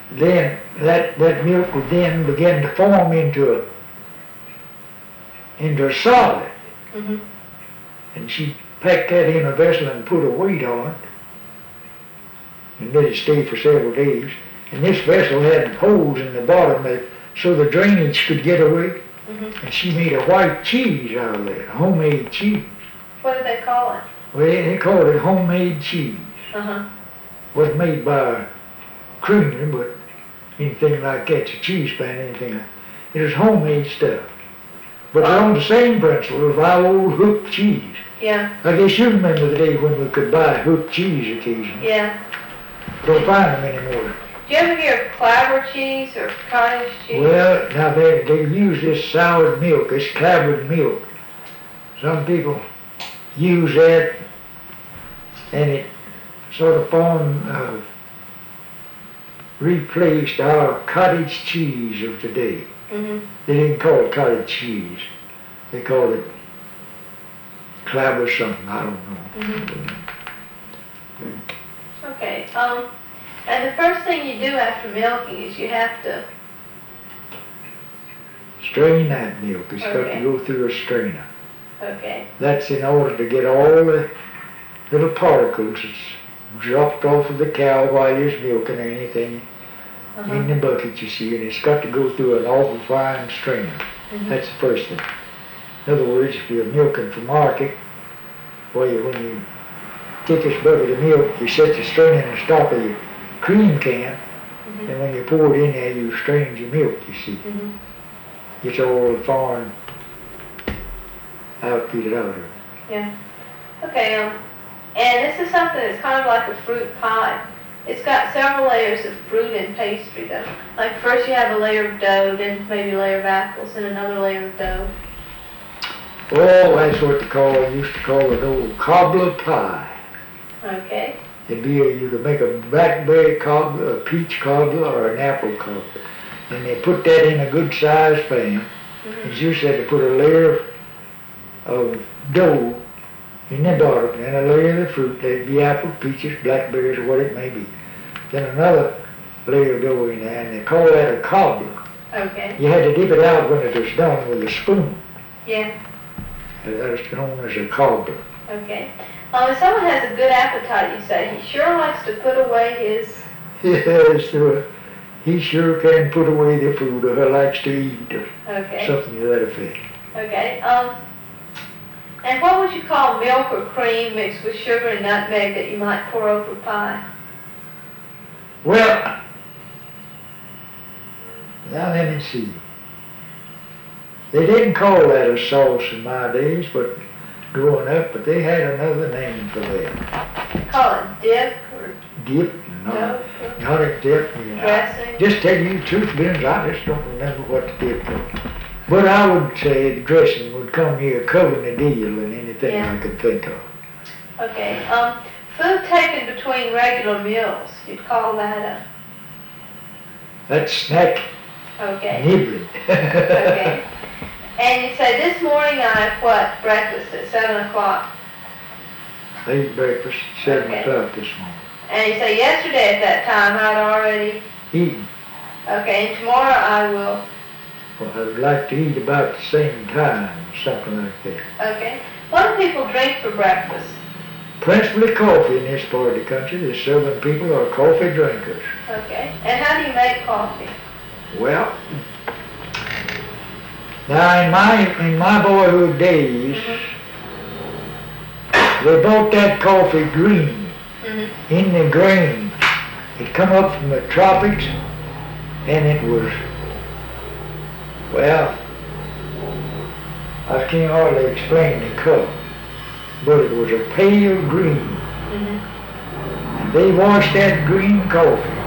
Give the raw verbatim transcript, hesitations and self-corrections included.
then that, that milk would then begin to form into a, into a solid. Mm-hmm. And she'd pack that in a vessel and put a weight on it and let it stay for several days. And this vessel had holes in the bottom that, so the drainage could get away. Mm-hmm. And she made a white cheese out of it, homemade cheese. What do they call it? Well, they called it homemade cheese. Uh-huh. Wasn't made by a creamer, but anything like that, a cheese pan, anything like that. It was homemade stuff. But they're on the same principle of our old hook cheese. Yeah. I guess you remember the day when we could buy hook cheese occasionally. Yeah. Don't find them anymore. Do you ever hear of clabber cheese or cottage cheese? Well, now they, they use this soured milk, this clabbered milk. Some people use that and it sort of formed, uh, replaced our cottage cheese of today. Mm-hmm. They didn't call it cottage cheese. They called it clabber something, I don't know. Mm-hmm. Okay, um, and the first thing you do after milking is you have to... Strain that milk. It's got Okay. to go through a strainer. Okay. That's in order to get all the little particles that's dropped off of the cow while it's milking or anything Uh-huh. in the bucket, you see, and it's got to go through an awful fine strainer. Mm-hmm. That's the first thing. In other words, if you're milking for market, well, you, when you get this bucket of milk, you set the strainer in the top of your cream can, Mm-hmm. and when you pour it in there, you strain your milk, you see. Mm-hmm. Gets all the foreign outfitted out of it. Yeah. Okay, um, and this is something that's kind of like a fruit pie. It's got several layers of fruit and pastry though. Like first you have a layer of dough, then maybe a layer of apples, and another layer of dough. Oh, that's what they call, used to call it old cobbler pie. Okay. It'd be a, you could make a blackberry cobbler, a peach cobbler, or an apple cobbler. And they put that in a good sized pan. Mm-hmm. As you said, they put a layer of, of dough in the bottom, and a layer of the fruit. There'd be apples, peaches, blackberries, or what it may be. Then another layer of dough in there, and they call that a cobbler. Okay. You had to dip it out when it was done with a spoon. Yeah. That's known as a cobbler. Okay. Um, if someone has a good appetite, you say, he sure likes to put away his... Yes, uh, he sure can put away the food, or likes to eat, or Okay. something to that effect. Okay. Um, and what would you call milk or cream mixed with sugar and nutmeg that you might pour over pie? Well, now let me see. They didn't call that a sauce in my days, but growing up, but they had another name for that. You call it dip or Dip? No, dough? not a dip. You know. Dressing? Just tell you the truth, Benz, I just don't remember what the dip was. But I would say the dressing would come here covering the deal and anything Yeah. I could think of. Okay. Um, food taken between regular meals, you'd call that a... That's snack Okay. nibbling. Okay. And you say, this morning I had what? Breakfast at seven o'clock. I ate breakfast at seven Okay. o'clock this morning. And you say, yesterday at that time I'd already... Eating. Okay, and tomorrow I will... Well, I would like to eat about the same time, something like that. Okay. What do people drink for breakfast? Principally coffee in this part of the country. The southern people are coffee drinkers. Okay. And how do you make coffee? Well, now in my in my boyhood days, Mm-hmm. they bought that coffee green Mm-hmm. in the grain. It come up from the tropics, and it was, well, I can't hardly explain the color, but it was a pale green. Mm-hmm. And they washed that green coffee